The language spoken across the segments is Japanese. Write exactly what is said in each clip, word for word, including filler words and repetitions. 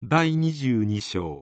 だいにじゅうに章。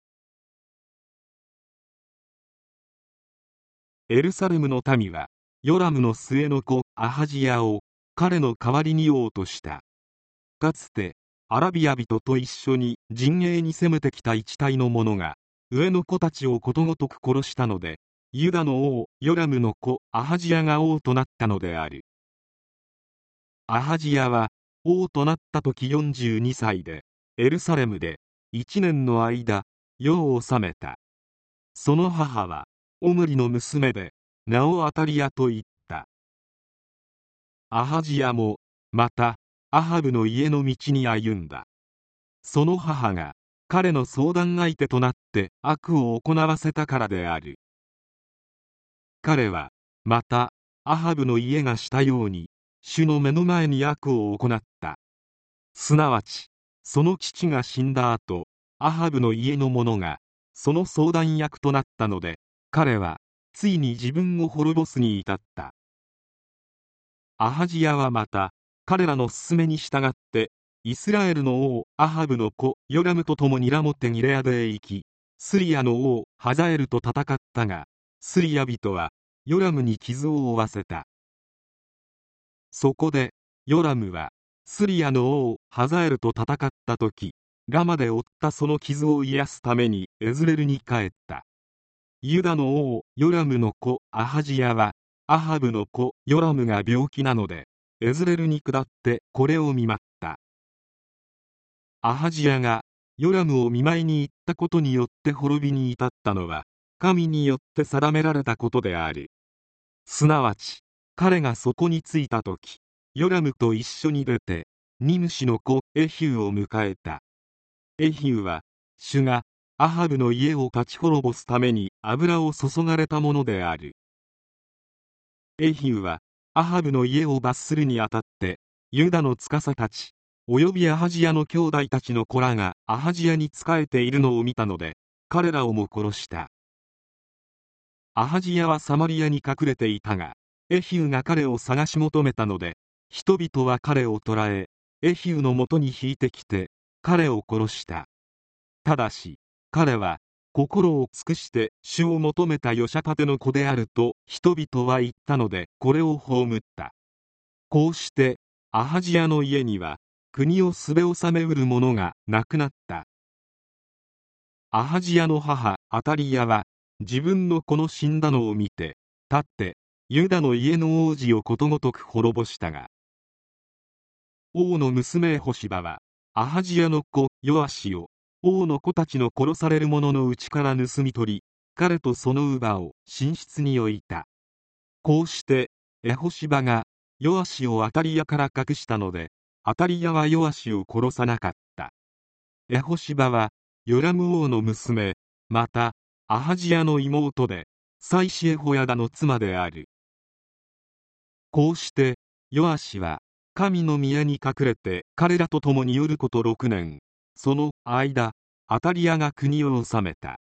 エルサレムの民はヨラムの末の子アハジヤを彼の代わりに王とした。かつてアラビア人と一緒に陣営に攻めてきた一隊の者が上の子たちをことごとく殺したので、ユダの王ヨラムの子アハジヤが王となったのである。アハジヤは王となった時よんじゅうにさいで、エルサレムでいちねんの間世を治めた。その母はオムリの娘で名をアタリヤと言った。アハジヤもまたアハブの家の道に歩んだ。その母が彼の相談相手となって悪を行わせたからである。彼はまたアハブの家がしたように主の目の前に悪を行った。すなわちその父が死んだ後、アハブの家の者がその相談役となったので、彼はついに自分を滅ぼすに至った。アハジヤはまた彼らの勧めに従ってイスラエルの王アハブの子ヨラムと共にラモテギレアデへ行き、スリアの王ハザエルと戦ったが、スリア人はヨラムに傷を負わせた。そこでヨラムはスリアの王ハザエルと戦った時、ラマで負ったその傷を癒すためにエズレルに帰った。ユダの王ヨラムの子アハジヤはアハブの子ヨラムが病気なのでエズレルに下ってこれを見舞った。アハジヤがヨラムを見舞いに行ったことによって滅びに至ったのは神によって定められたことである。すなわち彼がそこに着いた時、ヨラムと一緒に出てニムシの子エヒューを迎えた。エヒューは主がアハブの家を立ち滅ぼすために油を注がれたものである。エヒューはアハブの家を罰するにあたってユダの司たちおよびアハジヤの兄弟たちの子らがアハジヤに仕えているのを見たので、彼らをも殺した。アハジヤはサマリアに隠れていたが、エヒューが彼を探し求めたので、人々は彼を捕らえエヒューのもとに引いてきて彼を殺した。ただし彼は心を尽くして主を求めたヨシャパテの子であると人々は言ったので、これを葬った。こうしてアハジヤの家には国をすべ治めうる者がなくなった。アハジヤの母アタリヤは自分の子の死んだのを見て立ってユダの家の王子をことごとく滅ぼしたが、王の娘エホシバはアハジヤの子ヨアシを王の子たちの殺される者のうちから盗み取り、彼とその乳母を寝室に置いた。こうしてエホシバがヨアシをアタリヤから隠したので、アタリヤはヨアシを殺さなかった。エホシバはヨラム王の娘、またアハジヤの妹で妻子エホヤダの妻である。こうしてヨアシは神の宮に隠れて彼らと共によることろくねん、その間アタリヤが国を治めた。